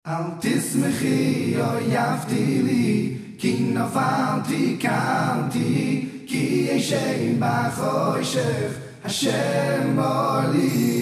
אל תשמחי אויבתי לי, כי נפלתי קמתי, כי ישן בחושך השם אור לי.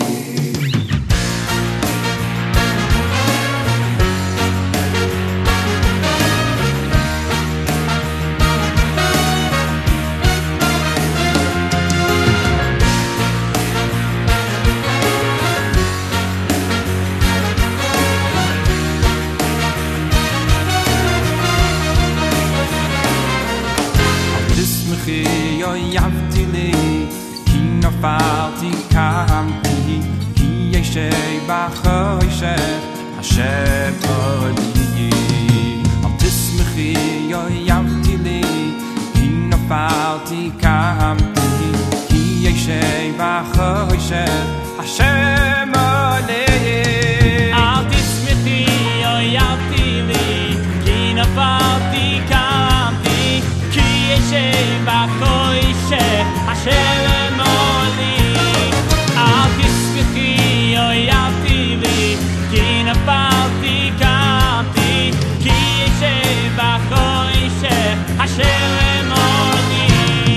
אויבתי לי, כי נפלתי קמתי, כי ישן בחושך השם אור לי. אל תשמחי אויבתי לי, כי נפלתי קמתי, כי ישן בחושך השם אור לי. אל תשמחי אויבתי לי, כי נפלתי קמתי, כי ישן בחושך השם אור לי. אל תשמחי אויבתי לי, כי נפלתי קמתי, כי ישן בחושך השם אור לי.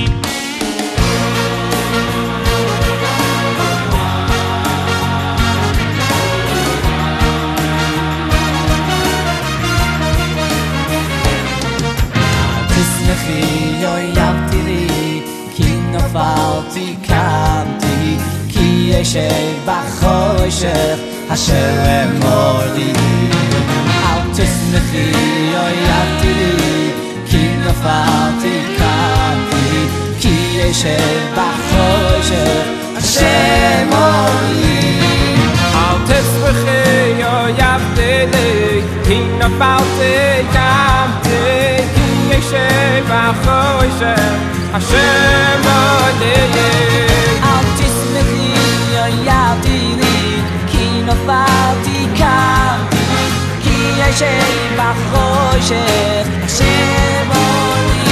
תשמחי אויבתי לי, כי נפלתי קמתי, כי ישן בחושך השם אור לי. אל תשמחי אויבתי לי, כי נפלתי קמתי, כי ישן בחושך השם אור לי. אל תשמחי אויבתי לי, כי נפלתי קמתי, כי ישן בחושך השם אור לי. אל תשמחי אויבתי לי, כי נפלתי קמתי, כי ישן בחושך השם אור לי.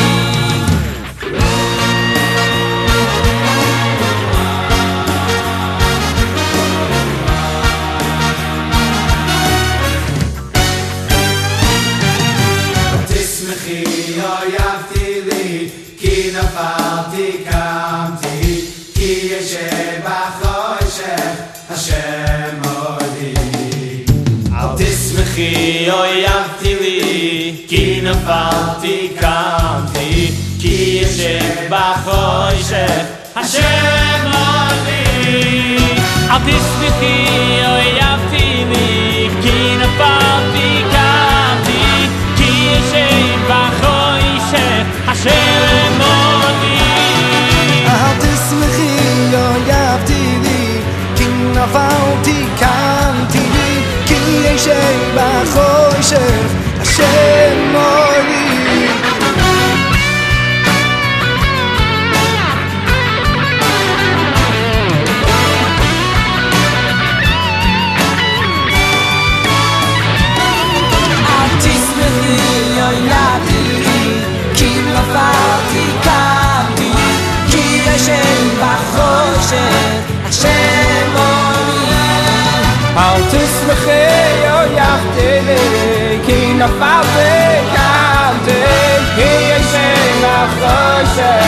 תשמחי אויבתי לי, כי נפלתי קמתי, כי ישן בחושך השם אור לי. אל תשמחי אויבתי לי, כי נפלתי קמתי, כי ישן בחושך השם אור לי. אל תשמחי אויבתי לי, כי נפלתי קמתי, כי ישן בחושך השם אור לי. אל תשמחי אויבתי לי, כי נפלתי קמתי, כי ישן בחושך השם אור לי. אל תשמחי אויבתי לי, כי נפלתי קמתי, כי ישן בחושך השם אור לי. אל תשמחי אויבתי לי, כי נפלתי קמתי, כי ישן בחושך